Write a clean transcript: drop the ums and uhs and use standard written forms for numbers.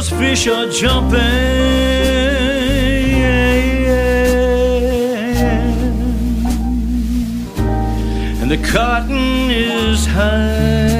fish are jumping, and the cotton is high.